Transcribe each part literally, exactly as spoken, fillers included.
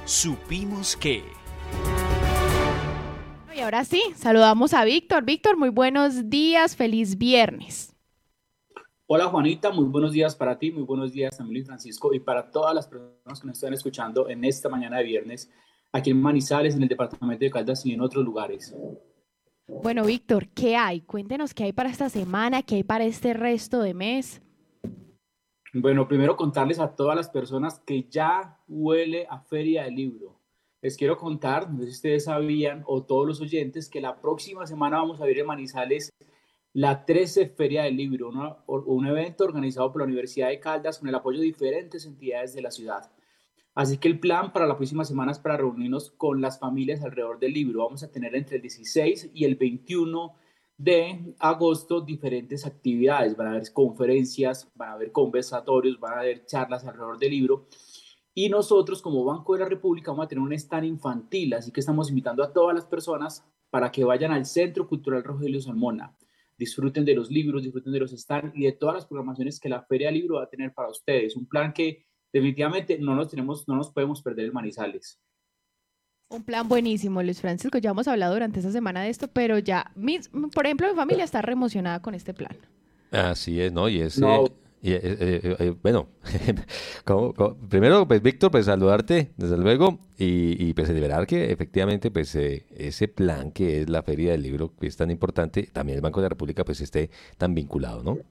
Supimos que... Y ahora sí, saludamos a Víctor. Víctor, muy buenos días, feliz viernes. Hola Juanita, muy buenos días para ti, muy buenos días Emilio y Francisco y para todas las personas que nos están escuchando en esta mañana de viernes aquí en Manizales, en el departamento de Caldas y en otros lugares. Bueno, Víctor, ¿qué hay? Cuéntenos qué hay para esta semana, qué hay para este resto de mes. Bueno, primero contarles a todas las personas que ya huele a Feria del Libro. Les quiero contar, no sé si ustedes sabían o todos los oyentes, que la próxima semana vamos a ver en Manizales la trece Feria del Libro, una, un evento organizado por la Universidad de Caldas con el apoyo de diferentes entidades de la ciudad. Así que el plan para la próxima semana es para reunirnos con las familias alrededor del libro. Vamos a tener entre el dieciséis y el veintiuno de agosto diferentes actividades. Van a haber conferencias, van a haber conversatorios, van a haber charlas alrededor del libro. Y nosotros como Banco de la República vamos a tener un stand infantil, así que estamos invitando a todas las personas para que vayan al Centro Cultural Rogelio Salmona. Disfruten de los libros, disfruten de los stands y de todas las programaciones que la Feria del Libro va a tener para ustedes. Un plan que definitivamente no nos tenemos, no nos podemos perder en Manizales. Un plan buenísimo, Luis Francisco. Ya hemos hablado durante esta semana de esto, pero ya, mis, por ejemplo, mi familia está re emocionada con este plan. Así es, ¿no? Y ese... No. Y, eh, eh, eh, bueno, como, como, primero, pues Víctor, pues saludarte, desde luego, y, y pues celebrar que efectivamente pues eh, ese plan que es la Feria del Libro, que es tan importante, también el Banco de la República pues esté tan vinculado, ¿no?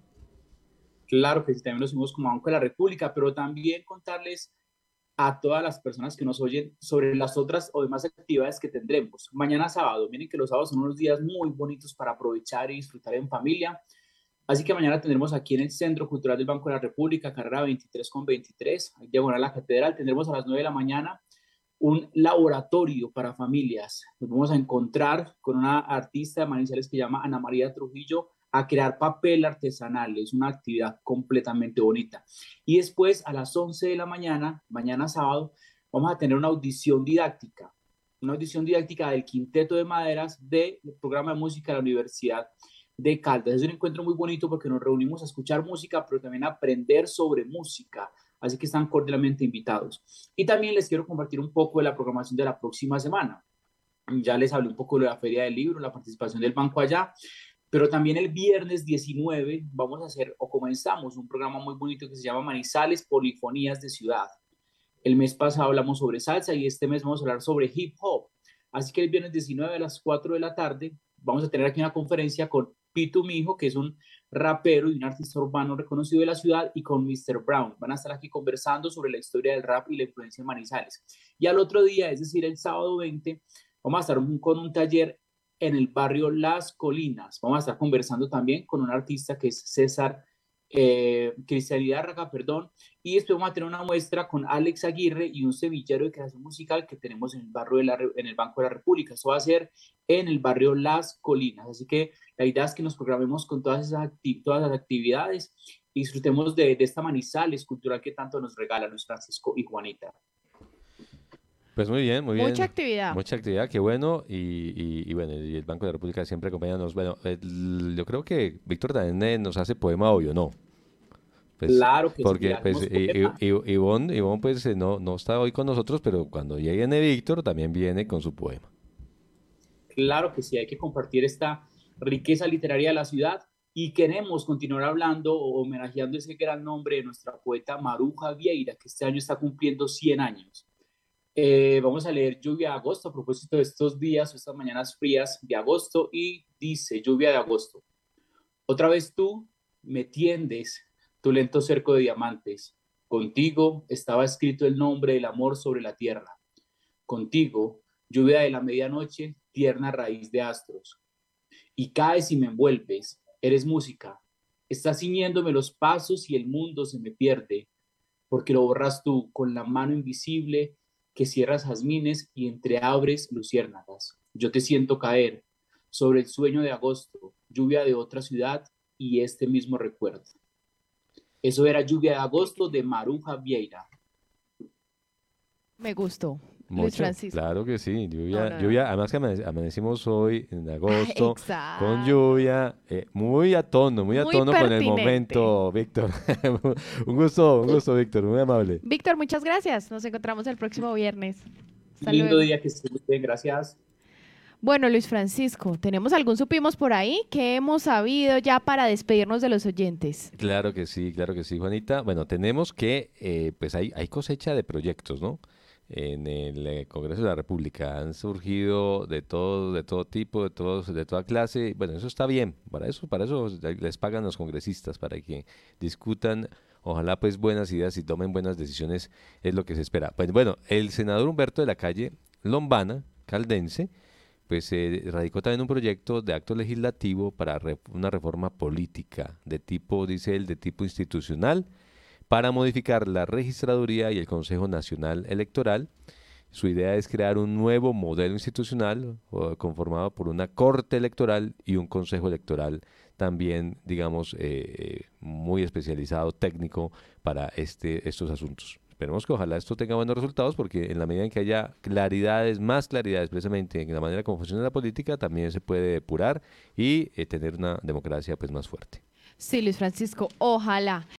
Claro que sí, también nos unimos como Banco de la República, pero también contarles a todas las personas que nos oyen sobre las otras o demás actividades que tendremos. Mañana sábado, miren que los sábados son unos días muy bonitos para aprovechar y disfrutar en familia. Así que mañana tendremos aquí en el Centro Cultural del Banco de la República, carrera veintitrés con veintitrés, diagonal a la Catedral, tendremos a las nueve de la mañana un laboratorio para familias. Nos vamos a encontrar con una artista de Manizales que se llama Ana María Trujillo a crear papel artesanal. Es una actividad completamente bonita. Y después a las once de la mañana, mañana sábado, vamos a tener una audición didáctica, una audición didáctica del Quinteto de Maderas del programa de música de la Universidad de Caldas. Es un encuentro muy bonito porque nos reunimos a escuchar música, pero también a aprender sobre música. Así que están cordialmente invitados. Y también les quiero compartir un poco de la programación de la próxima semana. Ya les hablé un poco de la Feria del Libro, la participación del banco allá, pero también el viernes diecinueve vamos a hacer o comenzamos un programa muy bonito que se llama Manizales Polifonías de Ciudad. El mes pasado hablamos sobre salsa y este mes vamos a hablar sobre hip hop. Así que el viernes diecinueve a las cuatro de la tarde vamos a tener aquí una conferencia con Pito Mijo, que es un rapero y un artista urbano reconocido de la ciudad, y con míster Brown. Van a estar aquí conversando sobre la historia del rap y la influencia en Manizales. Y al otro día, es decir, el sábado veinte, vamos a estar un, con un taller en el barrio Las Colinas. Vamos a estar conversando también con un artista que es César eh, Cristian Hidárraga, perdón, y después vamos a tener una muestra con Alex Aguirre y un semillero de creación musical que tenemos en el barrio de la, en el Banco de la República. Eso va a ser en el barrio Las Colinas, así que la idea es que nos programemos con todas esas acti todas las actividades y disfrutemos de, de esta Manizales cultural que tanto nos regala Luis Francisco y Juanita. Pues muy bien, muy bien. Mucha actividad. Mucha actividad, qué bueno. Y, y, y bueno, y el Banco de la República siempre acompañándonos. Bueno, el, yo creo que Víctor también eh, nos hace poema, obvio, ¿no? Pues, claro que porque, sí, pues, y, y, y, Ivonne, Ivonne, pues, eh, no, no está hoy con nosotros, pero cuando llegue Víctor también viene con su poema. Claro que sí, hay que compartir esta riqueza literaria de la ciudad y queremos continuar hablando o homenajeando ese gran nombre de nuestra poeta Maruja Vieira, que este año está cumpliendo cien años. Eh, vamos a leer Lluvia de Agosto a propósito de estos días o estas mañanas frías de agosto y dice Lluvia de Agosto. Otra vez tú me tiendes tu lento cerco de diamantes. Contigo estaba escrito el nombre del amor sobre la tierra. Contigo, lluvia de la medianoche, tierna raíz de astros. Y caes y me envuelves, eres música. Estás ciñéndome los pasos y el mundo se me pierde, porque lo borras tú con la mano invisible que cierras jazmines y entreabres luciérnagas. Yo te siento caer sobre el sueño de agosto, lluvia de otra ciudad y este mismo recuerdo. Eso era Lluvia de Agosto de Maruja Vieira. Me gustó. Luis Mucho, Francisco. claro que sí, lluvia, No, no, no. lluvia, además que amane- amanecimos hoy en agosto Exacto. con lluvia, eh, muy a tono, muy a Muy tono con el pertinente. momento, Víctor. Un gusto, un gusto, Víctor, muy amable. Víctor, muchas gracias. Nos encontramos el próximo viernes. Hasta Lindo luego. día, que estés muy bien, gracias. Bueno, Luis Francisco, ¿tenemos algún supimos por ahí? ¿Qué hemos sabido ya para despedirnos de los oyentes? Claro que sí, claro que sí, Juanita. Bueno, tenemos que, eh, pues hay, hay cosecha de proyectos, ¿no? En el eh, Congreso de la República han surgido de todo, de todo tipo, de todos, de toda clase. Bueno, eso está bien. Para eso, para eso les pagan los congresistas, para que discutan, ojalá pues buenas ideas y tomen buenas decisiones, es lo que se espera. Pues bueno, el senador Humberto de la Calle Lombana, caldense, pues eh, radicó también un proyecto de acto legislativo para re- una reforma política de tipo, dice él, de tipo institucional, para modificar la registraduría y el Consejo Nacional Electoral. Su idea es crear un nuevo modelo institucional o, conformado por una corte electoral y un consejo electoral también, digamos, eh, muy especializado, técnico para este, estos asuntos. Esperemos que ojalá esto tenga buenos resultados, porque en la medida en que haya claridades, más claridades precisamente en la manera como funciona la política, también se puede depurar y eh, tener una democracia pues más fuerte. Sí, Luis Francisco, ojalá.